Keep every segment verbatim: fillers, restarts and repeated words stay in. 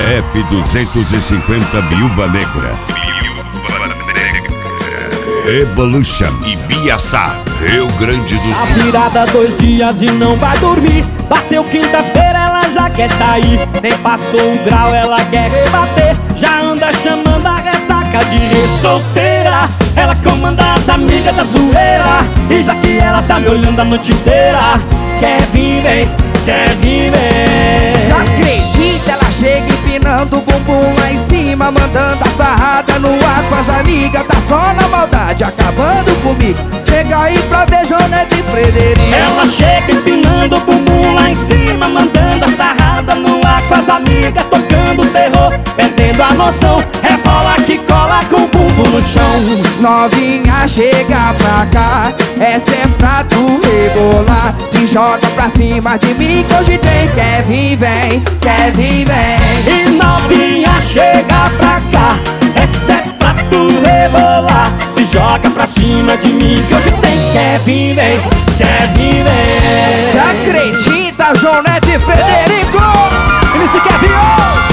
B F duzentos e cinquenta Viúva Negra, Evolution e Biaçá, Rio Grande do Sul. A virada dois dias e não vai dormir. Bateu quinta-feira, ela já quer sair. Nem passou o grau, ela quer rebater. Já anda chamando a ressaca de re-solteira. Ela comanda as amigas da zoeira. E já que ela tá me olhando a noite inteira, quer vir, vem, quer vir, vem. Se acredita, ela chega empinando o bumbum lá em cima, mandando a sarrada no ar com as amigas. Tá só na maldade, acabando comigo. Chega aí pra ver Jonete e Frederico. Ela chega empinando o bumbum lá em cima, mandando a sarrada no ar com as amigas, tocando terror, perdendo a noção. Rebola que cola com o bumbum no chão. Novinha, chega pra cá, essa é pra tu rebolar. Se joga pra cima de mim que hoje tem. Quer vir, vem, quer vir, vem. E novinha, chega pra cá, essa é pra tu rebolar. Se joga pra cima de mim que hoje tem. Quer vir, vem, quer vir, vem. Se acredita, Jonete e Frederico. Ele se quer vir, oh!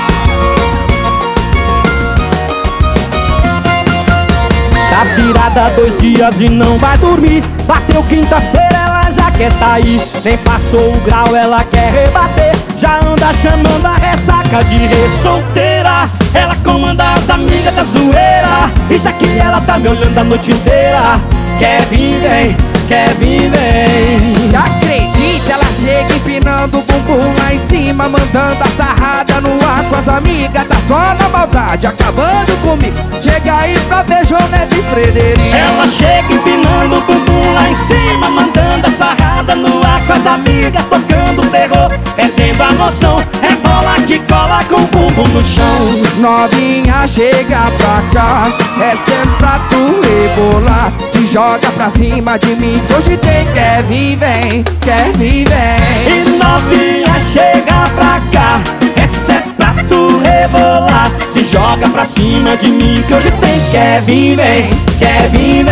Tá virada dois dias e não vai dormir. Bateu quinta-feira, ela já quer sair. Nem passou o grau, ela quer rebater. Já anda chamando a ressaca de re-solteira. Ela comanda as amigas da zoeira. E já que ela tá me olhando a noite inteira, quer vir, vem, quer vir, vem. Se acredita, ela chega empinando o bumbum lá em cima, mandando a sarrada no ar com as amigas. Tá só na maldade, acabando comigo. Chega aí pra ver Jonete e Frederico. Ela chega empinando o bumbum lá em cima, mandando a sarrada no ar com as amigas, tocando terror, perdendo a noção. Rebola que cola com o bumbum no chão. Novinha, chega pra cá, essa é pra tu rebolar. Se joga pra cima de mim que hoje tem. Quer vir, vem, quer vir, vem. E novinha, chega pra cá, essa é pra tu rebolar. Se joga pra cima de mim que hoje tem. Quer vir, vem, quer vir,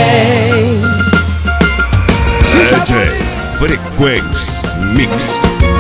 vem. D J Frequency Mix.